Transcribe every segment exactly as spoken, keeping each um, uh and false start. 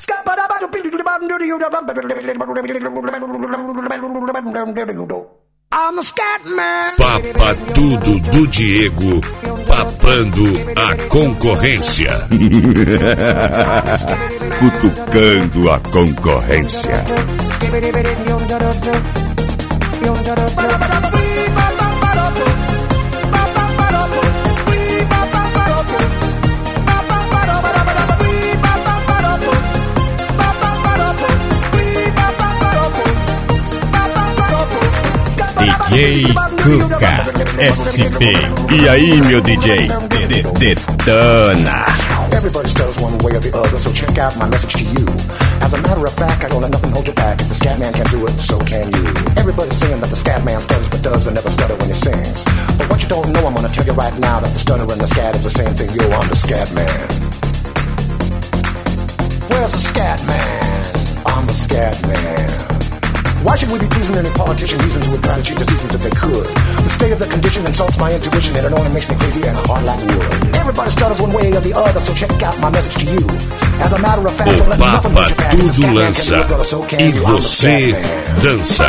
I'm a scat man. Papa tudo do Diego, papando a concorrência. Cutucando a concorrência. D J Cuca S P. E aí, meu D J? Detona. Everybody stutters one way or the other, so check out my message to you. As a matter of fact, I don't let nothing hold you back. If the scat man can do it, so can you. Everybody's saying that the scat man stutters but does and never stutter when he sings. But what you don't know, I'm gonna tell you right now, that the stutter and the scat is the same thing. Yo, I'm the scat man. Where's the scat man? I'm the scat man. Why should we be pleasing any politician? Reasons who would try to cheat the seasons if they could. The state of the condition insults my intuition, and it only makes me crazy and hard like wood. Everybody stutters one way or the other, so check out my message to you. As a matter of fact, o Papa tudo lança e você dança.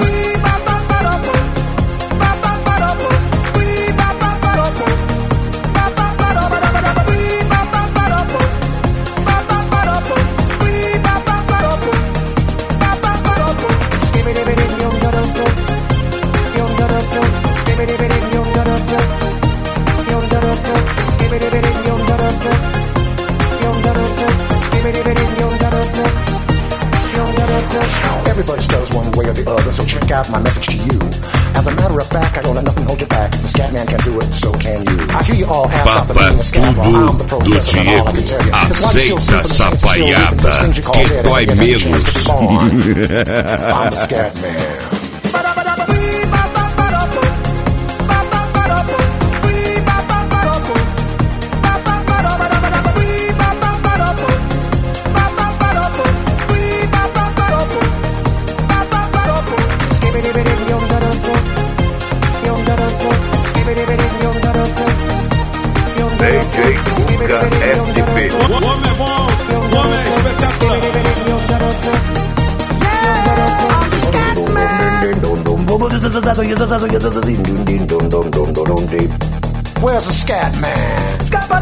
Everybody stutters one way or the other, so check out my message to you. As a matter of fact, I don't let nothing hold you back. If the scat man can do it, so can you. I hear you all ask about the meaning of scat, well, I'm the professor and all I can tell you. Aceita essa paiada que dói menos. I'm the scat man. D J Cuca S P. O homem é bom, o homem é espetacular. Where's the scat man?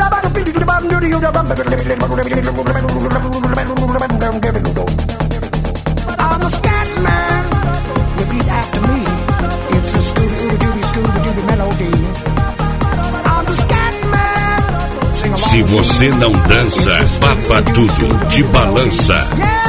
I'm the scat man. Repeat after me. It's a Scooby-Dooby, Scooby-Dooby melody. I'm the scat man. Se você não dança, Papa tudo te balança.